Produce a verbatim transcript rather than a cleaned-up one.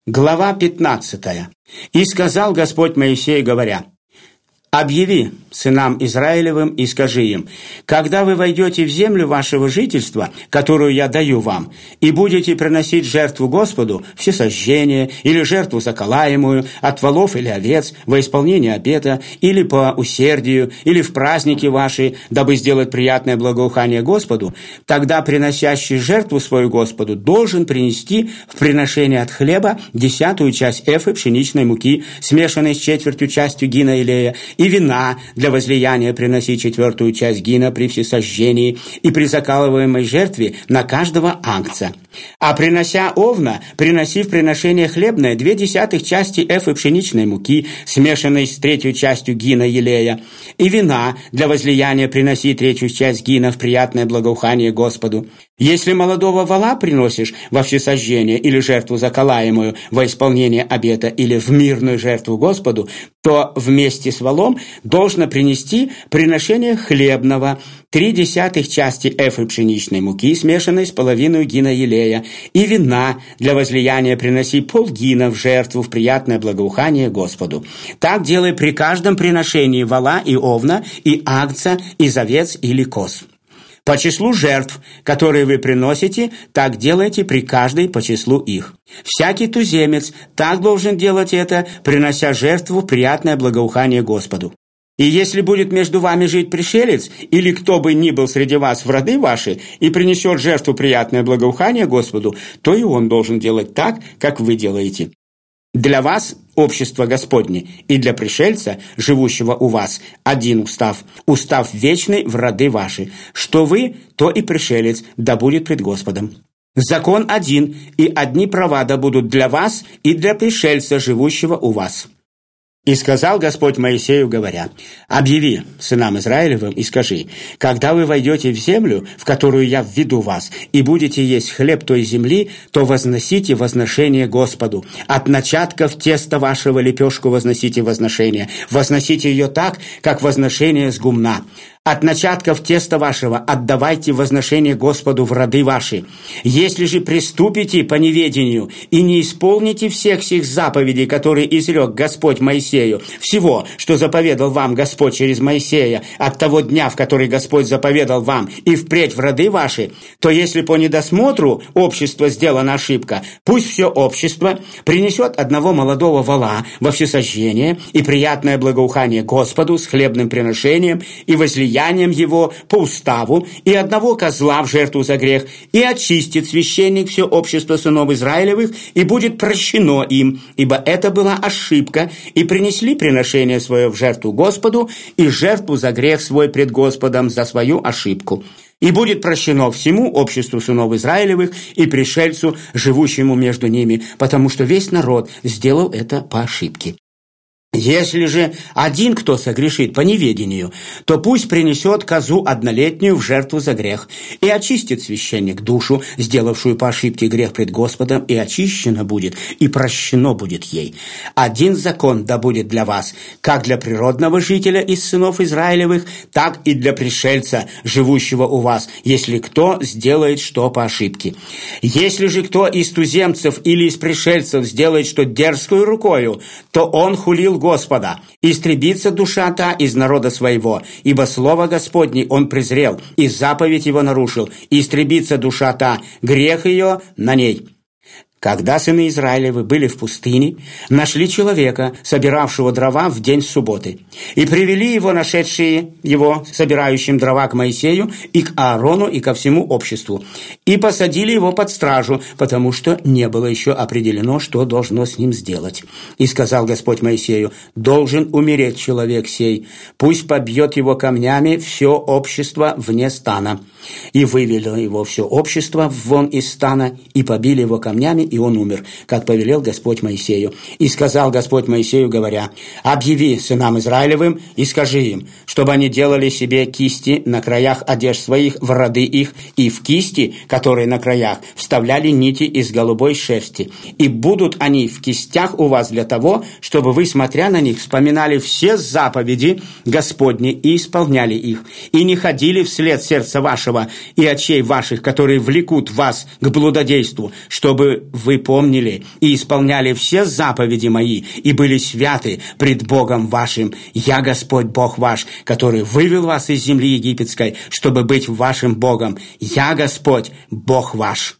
Глава пятнадцатая. «И сказал Господь Моисею, говоря: объяви сынам Израилевым и скажи им: когда вы войдете в землю вашего жительства, которую я даю вам, и будете приносить жертву Господу, всесожжение или жертву заколаемую от волов или овец во исполнение обета, или по усердию, или в праздники ваши, дабы сделать приятное благоухание Господу, тогда приносящий жертву свою Господу должен принести в приношение от хлеба десятую часть эфы пшеничной муки, смешанной с четвертью частью гина илея, и вина для возлияния приноси четвертую часть гина при всесожжении и при закалываемой жертве на каждого агнца. А принося овна, приноси в приношение хлебное две десятых части эфы пшеничной муки, смешанной с третью частью гина елея, и вина для возлияния приноси третью часть гина в приятное благоухание Господу. Если молодого вола приносишь во всесожжение или жертву заколаемую во исполнение обета или в мирную жертву Господу, то вместе с волом должно принести приношение хлебного, три десятых части эфы пшеничной муки, смешанной с половиной гина елея, и вина для возлияния приноси полгина в жертву в приятное благоухание Господу. Так делай при каждом приношении вола и овна, и агнца, из овец или коз. По числу жертв, которые вы приносите, так делайте при каждой по числу их. Всякий туземец так должен делать это, принося жертву в приятное благоухание Господу. И если будет между вами жить пришелец, или кто бы ни был среди вас в роды ваши, и принесет жертву приятное благоухание Господу, то и он должен делать так, как вы делаете. Для вас общество Господне, и для пришельца, живущего у вас, один устав, устав вечный в роды ваши. Что вы, то и пришелец, да будет пред Господом. Закон один, и одни права да будут для вас и для пришельца, живущего у вас. И сказал Господь Моисею, говоря: объяви сынам Израилевым и скажи: когда вы войдете в землю, в которую я введу вас, и будете есть хлеб той земли, то возносите возношение Господу. От начатков теста вашего лепешку возносите возношение. Возносите ее так, как возношение с гумна. От начатков теста вашего отдавайте возношение Господу в роды ваши. Если же приступите по неведению и не исполните всех сих заповедей, которые изрек Господь Моисею, всего, что заповедал вам Господь через Моисея, от того дня, в который Господь заповедал вам, и впредь в роды ваши, то если по недосмотру общества сделана ошибка, пусть все общество принесет одного молодого вола во всесожжение и приятное благоухание Господу с хлебным приношением и возлиянием его по уставу, и одного козла в жертву за грех, и очистит священник все общество сынов Израилевых, и будет прощено им, ибо это была ошибка, и принесли приношение свое в жертву Господу, и жертву за грех свой пред Господом за свою ошибку. И будет прощено всему обществу сынов Израилевых и пришельцу, живущему между ними, потому что весь народ сделал это по ошибке. Если же один кто согрешит по неведению, то пусть принесет козу однолетнюю в жертву за грех, и очистит священник душу, сделавшую по ошибке грех пред Господом, и очищена будет, и прощено будет ей. Один закон да будет для вас, как для природного жителя из сынов Израилевых, так и для пришельца, живущего у вас, если кто сделает что по ошибке. Если же кто из туземцев или из пришельцев сделает что дерзкую рукою, то он хулил Господа. Истребится душа та из народа своего, ибо слово Господне он презрел, и заповедь его нарушил. Истребится душа та, грех ее на ней. Когда сыны Израилевы были в пустыне, нашли человека, собиравшего дрова в день субботы, и привели его, нашедшие его, собирающим дрова, к Моисею и к Аарону и ко всему обществу, и посадили его под стражу, потому что не было еще определено, что должно с ним сделать. И сказал Господь Моисею: должен умереть человек сей, пусть побьет его камнями все общество вне стана. И вывело его все общество вон из стана, и побили его камнями, и он умер, как повелел Господь Моисею. И сказал Господь Моисею, говоря: объяви сынам Израилевым и скажи им, чтобы они делали себе кисти на краях одежд своих в роды их, и в кисти, которые на краях, вставляли нити из голубой шерсти. И будут они в кистях у вас для того, чтобы вы, смотря на них, вспоминали все заповеди Господни и исполняли их, и не ходили вслед сердца вашего и очей ваших, которые влекут вас к блудодейству, чтобы вы помнили и исполняли все заповеди мои и были святы пред Богом вашим. Я Господь Бог ваш, который вывел вас из земли египетской, чтобы быть вашим Богом. Я Господь Бог ваш».